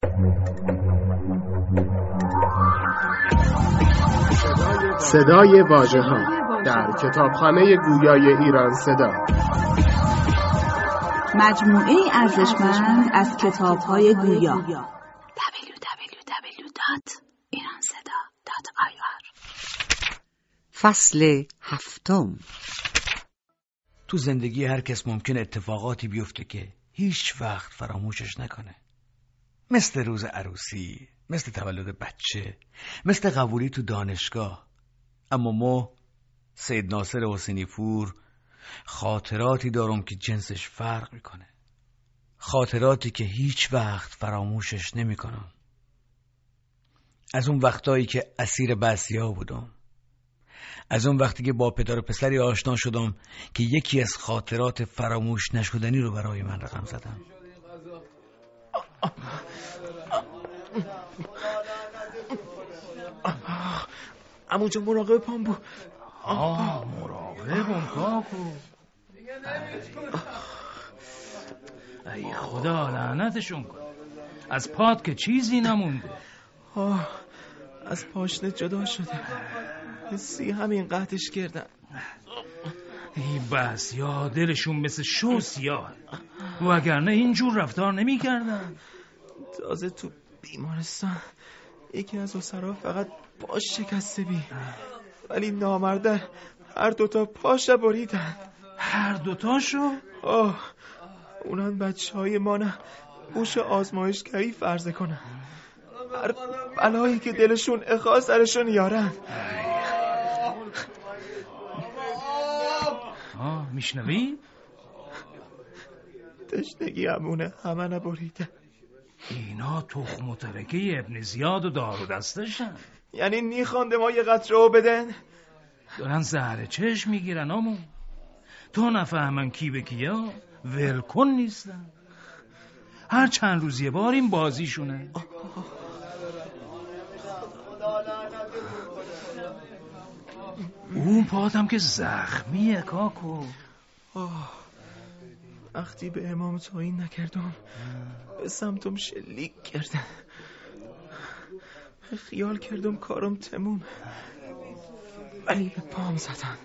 صدای واژه‌ها در کتابخانه گویای ایران صدا، مجموعه ارزشمند از کتاب‌های گویا. www.iranseda.ir. فصل 7. تو زندگی هر کس ممکن اتفاقاتی بیفته که هیچ وقت فراموشش نکنه. مثل روز عروسی، مثل تولد بچه، مثل قبولی تو دانشگاه. اما ما سید ناصر حسینی پور خاطراتی دارم که جنسش فرق میکنه. خاطراتی که هیچ وقت فراموشش نمیکنم. از اون وقتایی که اسیر بعثی‌ها بودم. از اون وقتی که با پدر و پسری آشنا شدم که یکی از خاطرات فراموش نشدنی رو برای من رقم زدم. عموجا مراقب پام بود. مراقبم کاکو. ای خدا لعنتشون کن. از پات که چیزی نمونده. از پاشنه جدا شده. حسی همین قطعش کردن. ای بس یا دلشون مثل شو سیاه، وگرنه اینجور رفتار نمی کردن. تازه تو بیمارستان یکی از اسرا فقط پاش شکسته بی، ولی نامرده هر دوتا پاش بریدن. هر دوتاشو؟ اونان بچه های ما نه بوش آزمایشگری فرضه کنن. هر بلایی که دلشون اخوا سرشون یارن. میشنوی؟ تشنگی همونه همه نبریده. اینا تخم و ترکه ابن زیاد و دار و دستشن. یعنی نیخوانده ما یه قطره بدن؟ دارن زهر چشم میگیرن آمون. تو نفهمن کی به کیا ولکن نیستن. هر چند روز یه بار این بازیشونه. اون پاتم که زخمیه کاکو. وقتی به امام توهین نکردم به سمتم شلیک کردن. خیال کردم کارم تموم، ولی به پام زدن.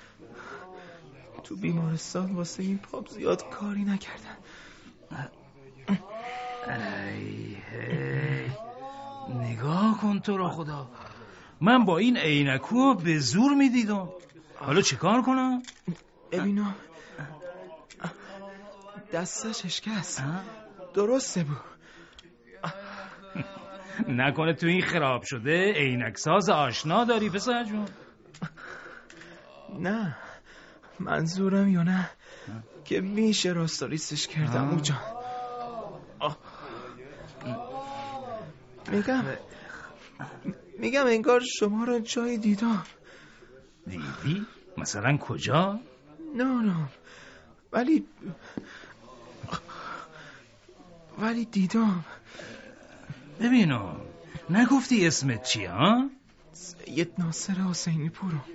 تو بیمارستان واسه این پام زیاد کاری نکردن. ای نگاه کن تو رو خدا. من با این عینکو به زور میدیدم. حالا چه کار کنم؟ ببینم دستش اشکست. درسته بود. نکنه تو این خراب شده عینک ساز آشنا داری پسر جون؟ نه منظورم یا نه که میشه راستاریستش کردم اونجا. میگم انگار شما را جایی دیدم. دیدی؟ مثلا کجا؟ نه ولی دیدم. ببینم نگفتی اسمت چیه ها؟ سید ناصر حسینی پورم.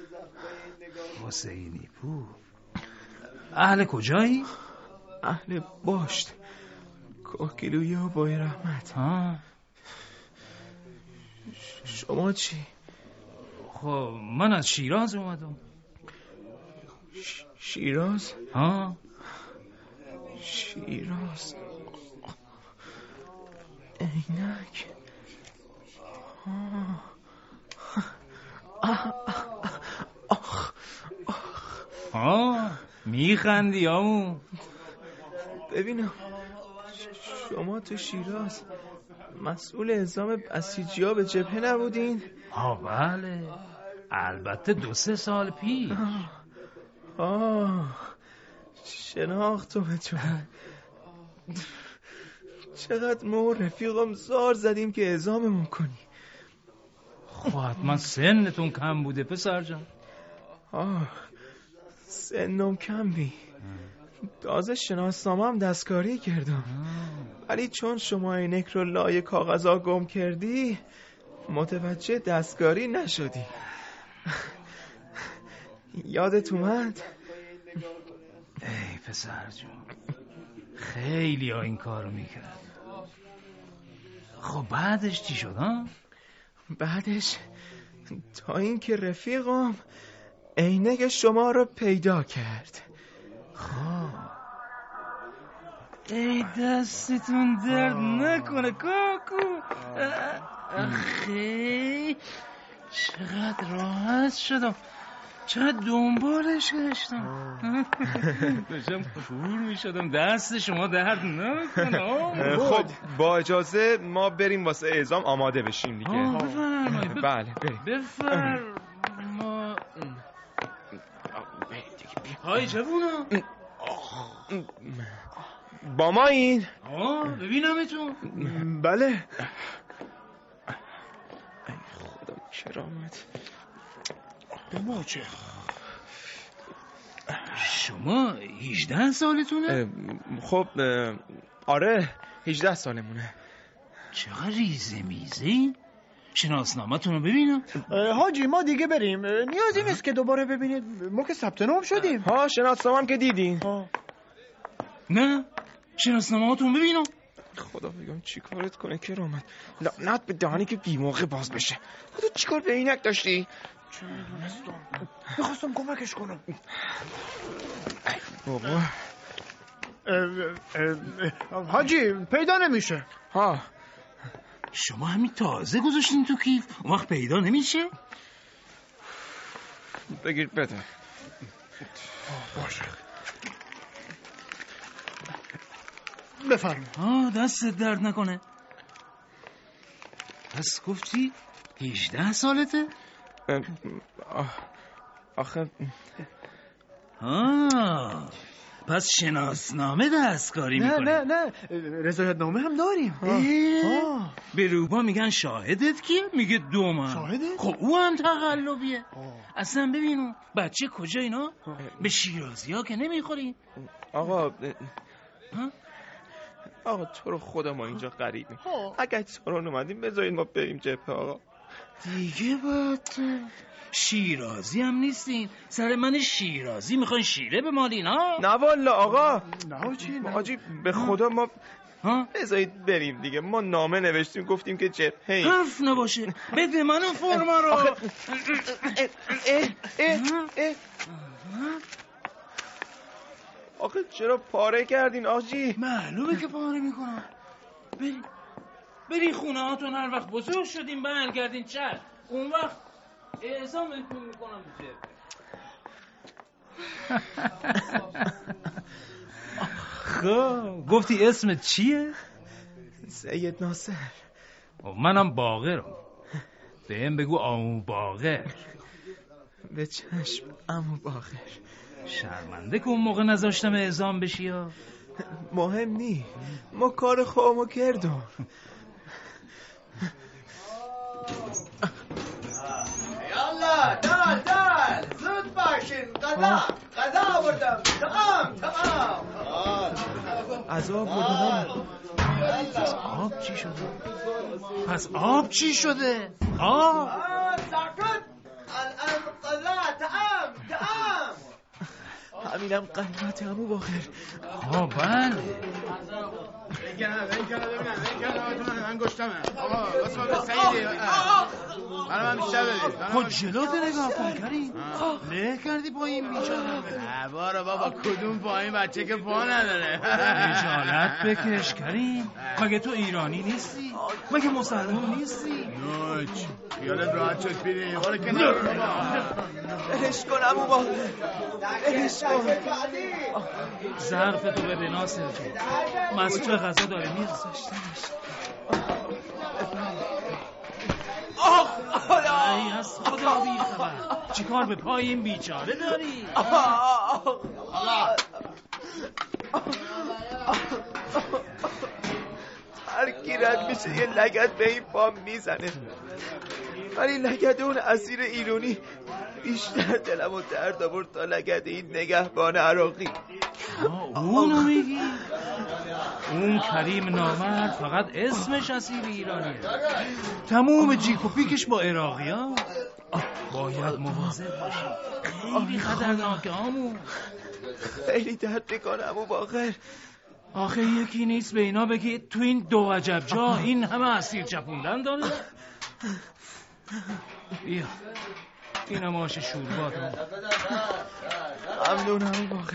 حسینی پور. اهل کجایی؟ اهل باشت، کوکیلویی و بای رحمت. شما چی؟ خب من از شیراز اومدم. شیراز؟ شیراز. عینک. میخندی آمون؟ ببینم شما تو شیراز مسئول اعزام بسیجی‌ها به جبهه نبودین؟ بله، البته 2-3 سال پیش. شناختمتون. چقدر ما رفیقم زار زدیم که اعزاممون کنی. خب حتما سنتون کم بوده پسر جان. سنم کم بی. تازه شناسنامه هم دستکاری کردم. ولی چون شما عینک رو لای کاغذا گم کردی متوجه دستکاری نشدی. یادت اومد؟ ای پسر جون، خیلی ها این کارو میکرد. خب بعدش چی شد ها؟ بعدش تا اینکه رفیقم عینک شما رو پیدا کرد. ای دستتون درد نکنه کاکو. آخه چقدر راحت شدم، چقدر دنبالش گشتم. داشتم کور می شدم. دست شما درد نکنه. خب با اجازه ما بریم واسه اعزام آماده بشیم دیگه. بفرمایید. بله بریم. بفرمایید. های جوونا با ما این؟ ببینمتون. بله. ای خدا کرامت. به ما چه؟ شما 18 سالتونه؟ خب آره 18 سالمونه. چقدر ریزه میزی؟ شناسنامه‌تون رو ببینم. حاجی ما دیگه بریم، نیازی نیست که دوباره ببینید، ما که ثبت نام شدیم. ها شناسنامه‌ام که دیدین. نه شناسنامه‌تون ببینم. خدا بگم چی کارت کنه کرامت. لعنت به دهانی که بی موقع باز بشه. خدا چی کار به عینک داشتی؟ چه میدونستم، میخواستم کمکش کنم. بابا حاجی پیدا نمیشه. ها شما همین تازه گذاشتین تو کیف، اون وقت پیدا نمیشه؟ بگیر بده. باشه بفرما. دستت درد نکنه. پس گفتی 18 سالته؟ آخه پس شناسنامه دستکاری میکنه. نه رضایت نامه هم داریم. به روبا میگن شاهدت کیه؟ میگه 2 ماه. شاهدت؟ خب او هم تقلبیه. اصلا ببینو بچه کجا اینا؟ به شیرازی ها که نمیخوریم. آقا تو رو خدا ما اینجا غریبیم. اگه ساران اومدیم بذارید ما بریم جبهه. آقا دیگه باید شیرازی هم نیستین. سر من شیرازی میخواین شیره بمالین ها؟ نه والا آقا. نه حاجی به خدا ما بذارید بریم دیگه. ما نامه نوشتیم گفتیم که جبهه. حرف نباشه بده منو فرما رو. آخه چرا پاره کردین آجی؟ معلومه که پاره میکنم. برین خونه هاتون، هر وقت بزرگ شدیم برگردین چشم، اون وقت اعزامتون میکنم بجه. خب گفتی اسمت چیه؟ سید ناصر. منم باقرم. بهم بگو عمو باقر. به چشم عمو باقر. شرمنده که اون موقع نذاشتم اعزام بشی یا؟ مهم نی، ما کار خواهمو کردم. یالا دال زود باشین. غذا بردم. تمام عذاب بردم. پس آب چی شده؟ ساکت. الان غذا. تمام. همینم قنیمت عمو باقر. بله. ببینم انگشتمه. آقا واسه سعیدی. برای من بیشتر بدید. خود جلوت نگاه کن کریم. له کردی پایین بیچاره. بابا کدوم پایین بچه که پا نداره. خجالت بکش کریم. مگه تو ایرانی نیستی؟ مگه مسلمان نیستی؟ نوچ خیالت راحت شد بیری. حالا که نه بهش کن عمو باقر. بهش کن. ظرف تو بده ناصر جون. مسجد غذا داره میرساشتنش. ای از خدا بی خبر. چی کار به پای این بیچاره داری؟ هر کی رد میشه یه لگد به این پام میزنه، ولی لگد اون اسیر ایرانی بیشتر دلمو درد آورد تا لگد این نگهبان عراقی. اونو میگی؟ اون کریم نامرد فقط اسمش اسیر ایرانیه. تموم جیک و پیکش با عراقی ها. باید مواظب باشی، خیلی خطرناکه همون. خیلی درد میکنه عمو باقر. آخه یکی نیست به اینا بگی تو این دو عجب جا این همه اسیر چپوندن داره؟ بیا اینم آش شوربات هم. ممنونم باقر.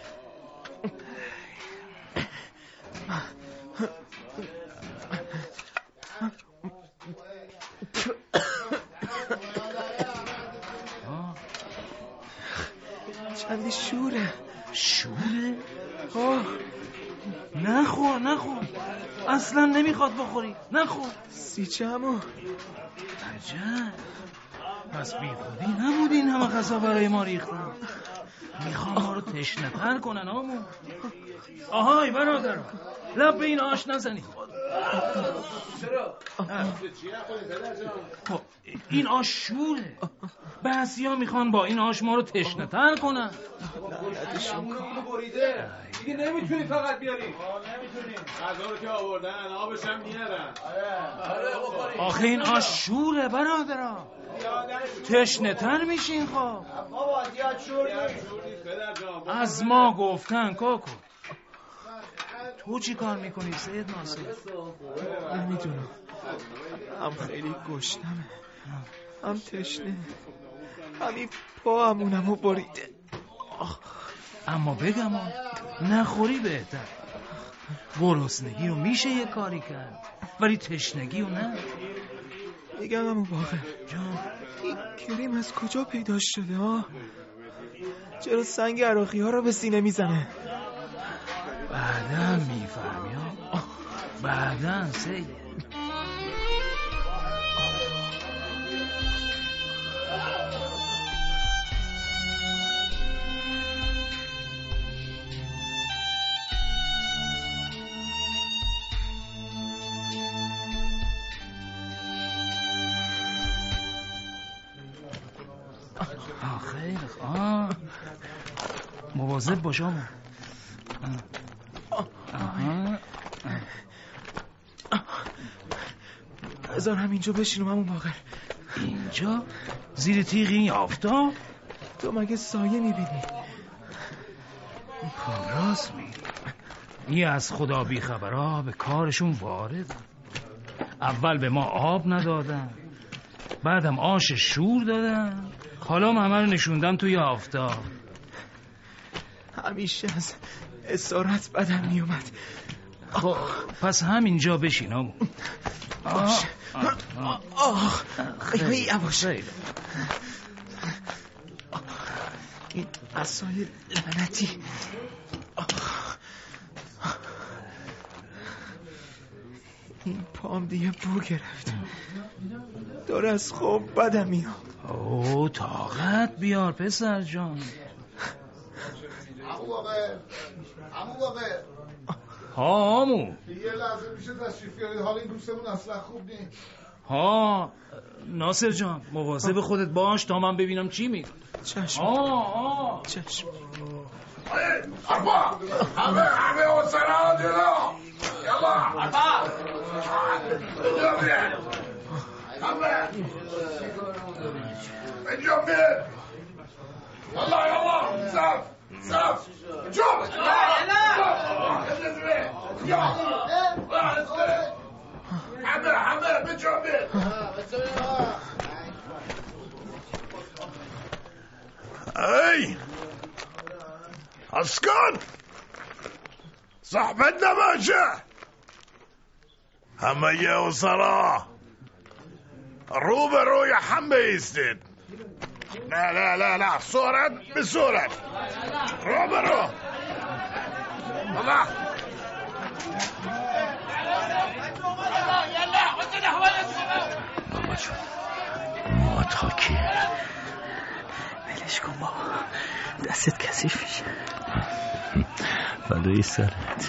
چندی شوره. شوره؟ نخور اصلا نمیخواد بخوری. نخور. سیچه همو عجب، پس بی خودی نبود این همه غذا برای ما ریختن. میخوام ما رو تشنه تر کنن آمو. آهای برادر، لب به این آش نزنی. این آش شوره. بعضیا میخوان با این آش ما رو تشنه تر کنن. دیگه نمیتونی فقط بیاری. نمیتونی. غذا رو که آوردن آبش هم میارن. آخه این آش شوره برادرها. تشنه تر میشین. خب از ما گفتن کاکو. تو چی کار میکنی سید ناصر؟ نمیدونم، هم خیلی گشنمه، هم تشنه، همین پا همونمو بریده. اما بگم نخوری بهتر. گرسنگی رو میشه یه کاری کرد ولی تشنگی رو نه. میگم همون باقر جان، این کریم از کجا پیدا شده ها؟ چرا سنگ عراقی ها رو به سینه میزنه؟ بعداً میفهمی ها، بعداً سید. خیلی مواظب باش آمو. بذار همینجا بشینم همون باقر. اینجا؟ زیر تیغ این آفتاب؟ تو مگه سایه میبینی؟ راست میگی. این از خدا بیخبرها به کارشون وارد. اول به ما آب ندادن، بعدم آش شور دادن، حالا همه رو نشوندن توی آفتاب. همیشه از اسارت بدم میومد. خب پس همینجا بشین آمو. باشه. خیلی یواش. این عصای لعنتی. این پام دیگه بو گرفت، داره از خواب بدم میاد. اوه طاقت بیار پسر جان. عمو باقر ها عمو، یه لحظه میشه تشریف بیارید، حال این دوستمون اصلا خوب نیست. ها ناصر جان مواظب خودت باش تا من ببینم چی میگه. چشم. چشم. اربا همه حسنا جلو. یلا اربا اینجا بیاد. یلا صف جمع همه به جمع. ای اسکن زحمت نباشه، همه یه اسرا رو به روی هم بیستید. نه صورت به صورت، رو به رو. الله بابا جون ما تاکی ولش کن بابا، دستت کثیف میشه. فدای سرت.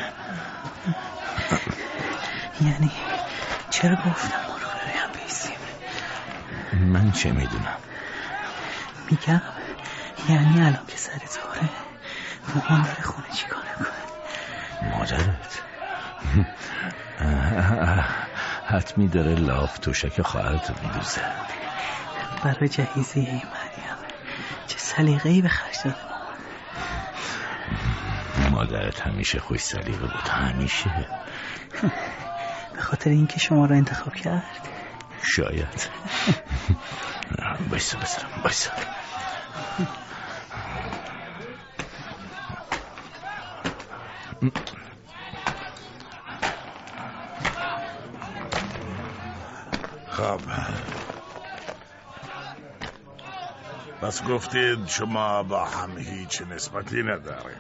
یعنی چرا گفتم ما رو روی هم بیستیم؟ من چه میدونم. میگم یعنی الان که سر تاره مامان داره خونه چی کار کنه؟ مادرت حتمی داره لاف توشک خواهرتو میدوزه. برای جهیزیه این مریم چه سلیقه‌ای به خرج داده مامان. مادرت همیشه خوش سلیقه بود، همیشه. به خاطر اینکه شما را انتخاب کرد؟ شاید. بایستا بذارم، بایستا. خب بس گفتید شما با هم هیچ نسبتی ندارید؟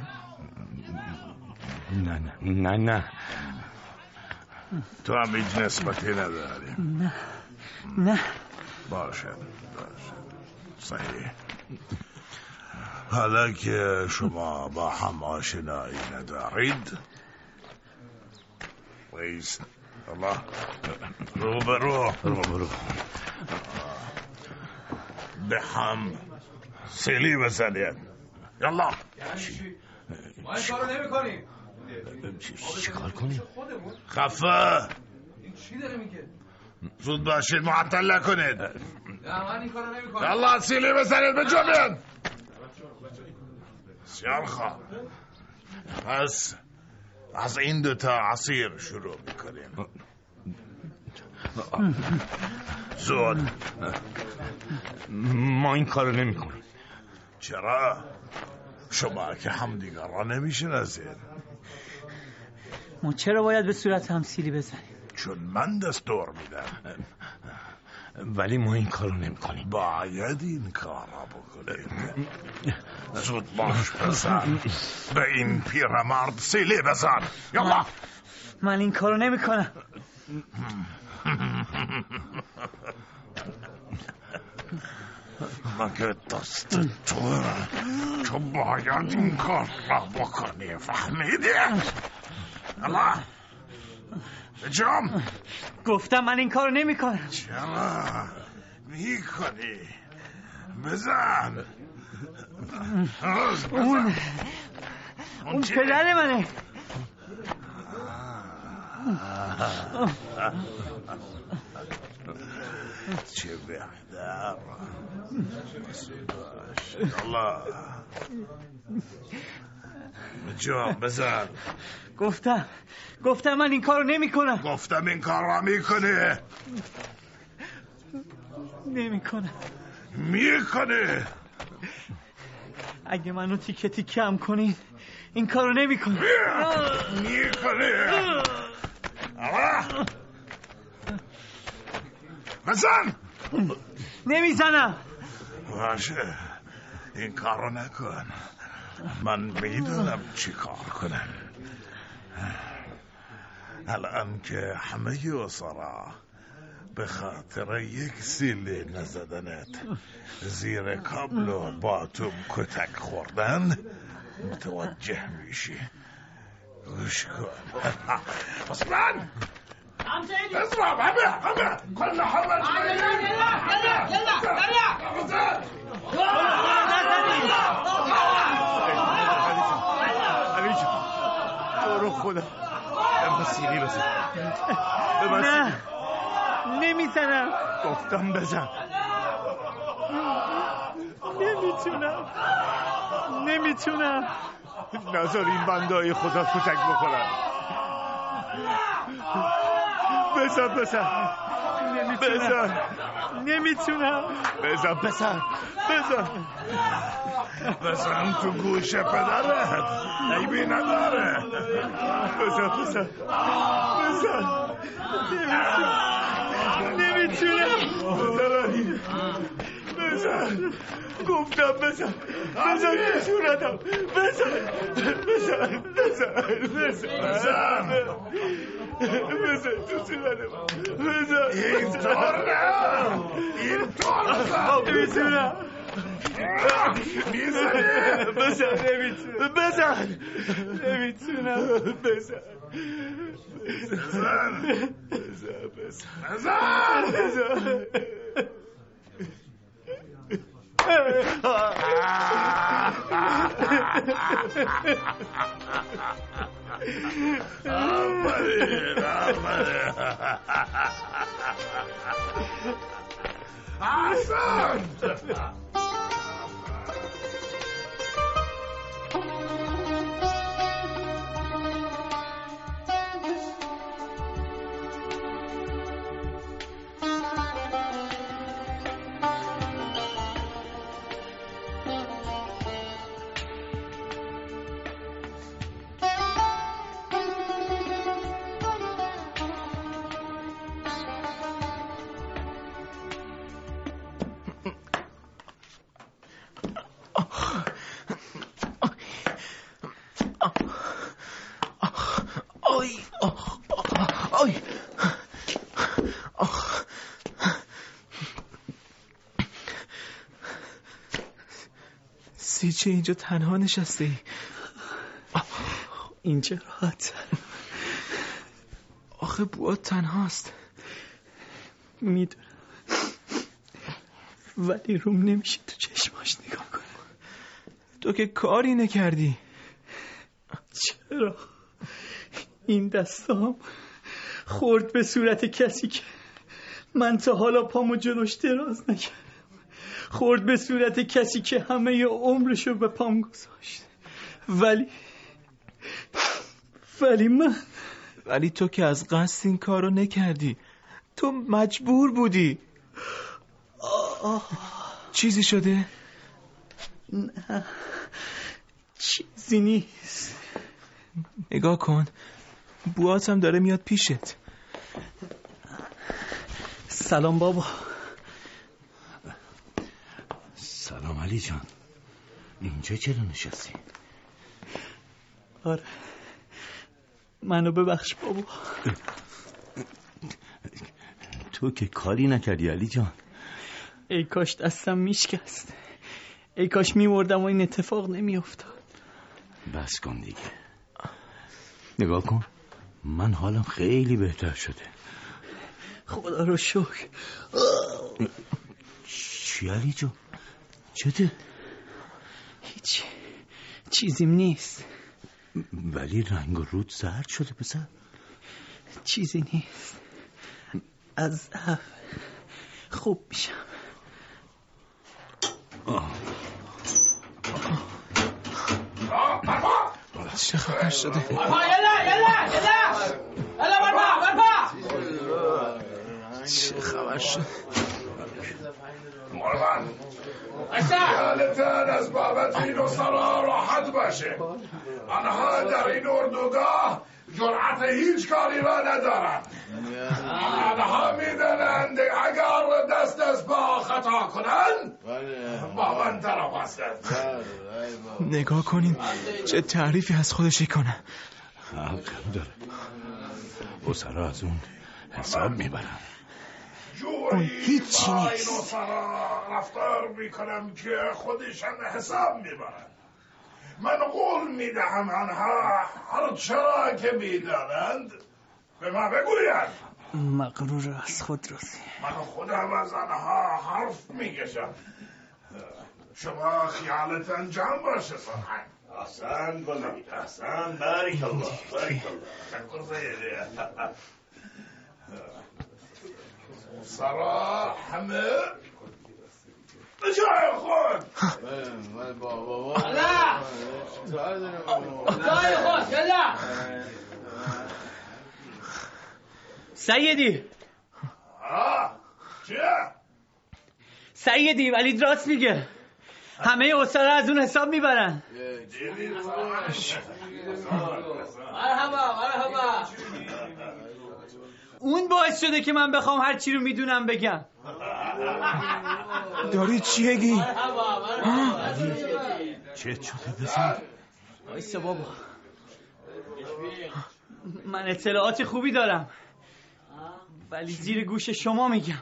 نه تو هم هیچ نسبتی نداری؟ نه باشد صحیح. حالا که شما با هم آشنایی ندارید، ریز الله رو به هم سیلی بزنید. یالا ما این کارو نمی کنیم. چی کار کنیم؟ خفه این چی داره میگه؟ زود باشید، معطل نکنید. نه من این کارو نمی کنم. یالا سیلی بزنید به جا بیان. بسیار خوب، پس از این دوتا عصیر شروع میکنیم. زود. ما این کارو نمی کنیم. چرا؟ شما که همدیگر را نمیشناسید. ما چرا باید به صورت هم سیلی بزنیم؟ چون من دستور میدم. ولی ما این کارو نمی کنیم. باید این کار را بکنید. زود باش پسر، به این پیرمرد سیلی بزن. یالا. من این کارو نمی کنم. مگه دست تو باید این کار را بکنی، فهمیدی؟ یالا بجام. گفتم من این کارو نمی کنم. چرا میکنی؟ بزن. اون پدر منه. چه بهتر. الله جا بزن. گفتم من این کارو نمی کنم. گفتم این کار را میکنه. نمی کنم. میکنه. اگه منو تیکه تیکه هم کنین این کارو نمی کنم. میکنه. بزن. نمیزنم. باشه، این کارو نکن. من میدونم چی کار کنم. الان که همه اسرا به خاطر یک سیلی نزدنت زیر کابل و با تو کتک خوردن متوجه میشی. گوش کن. اصلا اضرب همه كل حرة علی جان برو خدا به سیلی بزن. نه نمیزنم. گفتم بزن. نمیتونم. نذار این بندای خدا کتک بخورن. بزن. نمیتونم. بزن تو گوش پدرت. عیبی نداره. بزن. نمیتونم. بزن. گفتم بزن تو صورتم. بزن تو صورتم. اینطور نمیتونم. سیچه اینجا تنها نشسته ای؟ اینجا راحت. آخه بوات تنهاست. میدونم ولی روم نمیشه تو چشماش نگاه کنم. تو که کاری نکردی. چرا؟ این دستام خورد به صورت کسی که من تا حالا پامو جلوش دراز نکردم. خورد به صورت کسی که همه عمرشو به پام گذاشت. ولی تو که از قصد این کارو نکردی. تو مجبور بودی. چیزی شده؟ نه چیزی نیست. نگاه کن، بوات هم داره میاد پیشت. سلام بابا. سلام علی جان. اینجا چرا نشستی؟ آره منو ببخش بابا. تو که کاری نکردی علی جان. ای کاش دستم میشکست. ای کاش میمردم و این اتفاق نمیافتاد. بس کن دیگه. نگاه کن، من حالم خیلی بهتر شده. خدا رو شکر. چی علی جان؟ چته؟ هیچ چیزیم نیست. ولی رنگ و رود زرد شده پسر. چیزی نیست. از ضعف خوب میشم. چه خبر شده؟ چه خبر شد؟ مرغان خیالتان از بابت این اسرا راحت باشه. آنها در این اردوگاه جرأت هیچ کاری را ندارند. آنها میدانند اگر دست از پا خطا کنند با من طرف هستند. نگاه کنین چه تعریفی از خودشی کنه. حق داره. اسرا از اون حساب میبرن. اون هیچی نیست. این اسرا رفتار میکنم که خودشان حساب میبرن. من قول میدهم آنها هر چرا که میدانند به ما بگویند. مغرور از خود رازی. من خودم از آنها حرف میکشم. شما خیالتان جمع باشه صحن. احسن بلید احسن. بارک الله بارک الله. سرا همه به جای خود. جای خود یلا. سیدی. چیه؟ سیدی ولی راست میگه. همه اسرا از اون حساب میبرن. مرحبا. اون باعث شده که من بخوام هر چی رو میدونم بگم. داری چی بگی؟ چه شده بزن؟ وایسا بابا. من اطلاعات خوبی دارم ولی زیر گوش شما میگم.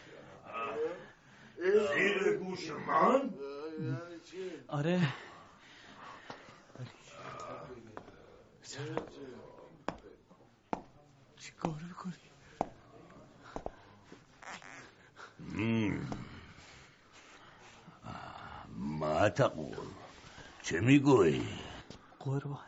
زیر گوش من؟ آره. چی کار بکنی؟ ما تقول چه میگویی؟ قربان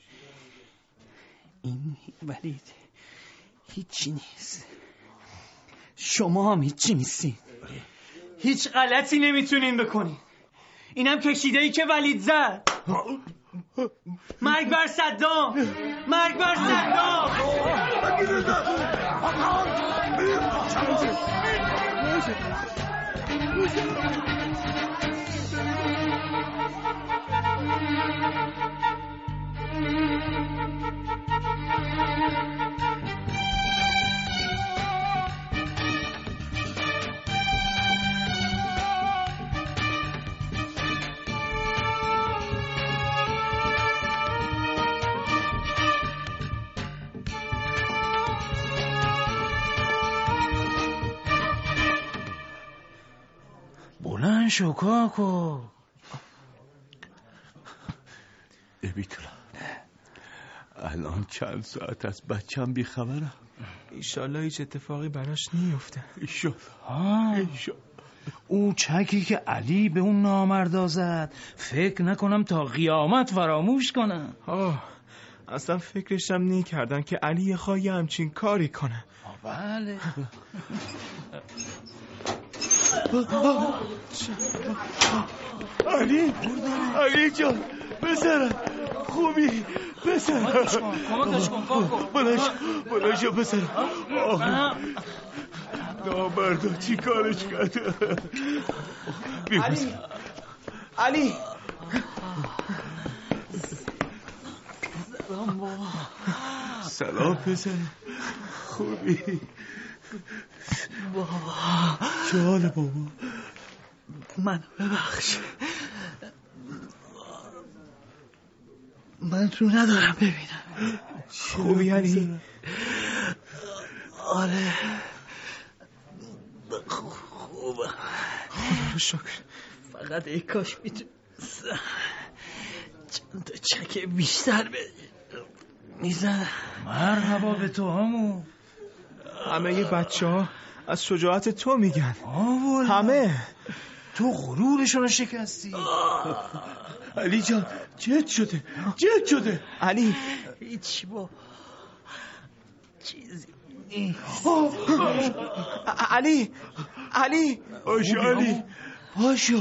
این ولید هیچی نیست. شما هم هیچی نیستین. هیچ غلطی نمیتونین بکنین. اینم کشیده‌ای که ولید زد. مرگ بر صدام. مرگ بر صدام. من شکاکو نمیتونم. الان چند ساعت از بچم بیخبرم. ایشالله هیچ اتفاقی براش نیفته. ایشالله. او چکی که علی به اون نامردا زد فکر نکنم تا قیامت فراموش کنم. اصلا فکرشم نی کردن که علی خواهی همچین کاری کنه. بله. علی جان پسرم خوبی پسرم؟ کمکش کن کاکو. بلنشو پسرم. نامردا چی کارش کرده؟ علی سلام پسرم خوبی؟ چه حاله بابا؟ من ببخش، من رو ندارم ببینم. خوبی علی؟ آره خوبه خدا رو شکر. فقط ای کاش میتونستم چند تا چک بیشتر میزنم. مرحبا به تو همو. همه بچه ها از شجاعت تو میگن. همه. تو غرورشون شکستی. علی جان جد شده. علی هیچ با چیزی نیست. علی باشو علی باشو.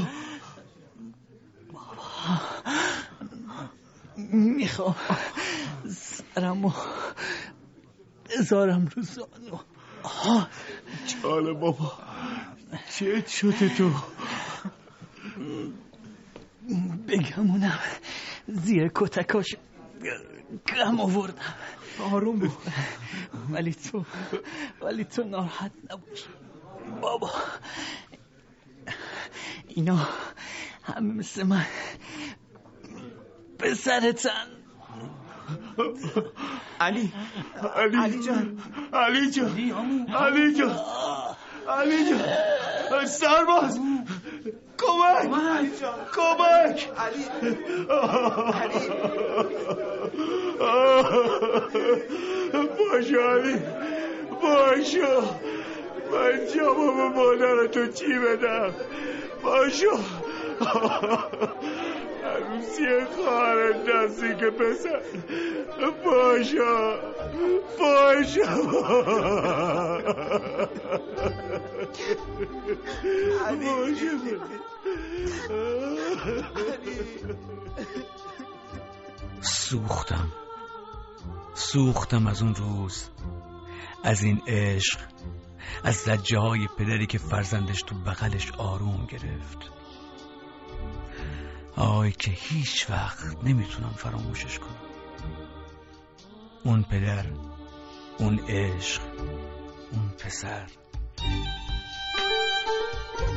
میخوام سرمو بذارم رو زانو. چاله بابا چه شده تو؟ بگمونم زیر کتکاش گم آوردم. آروم بود. ولی تو ناراحت نباش بابا. اینا همه مثل من پسرتن. علی جان سرباز کمک علی باشو علی باشو. من جواب مادرتو چی بدم؟ باشو. عروسی خواهرت نزدیک پسر. باشو سوختم از اون روز، از این عشق، از زجه های پدری که فرزندش تو بغلش آروم گرفت. آی که هیچ وقت نمیتونم فراموشش کنم. اون پدر، اون عشق، اون پسر.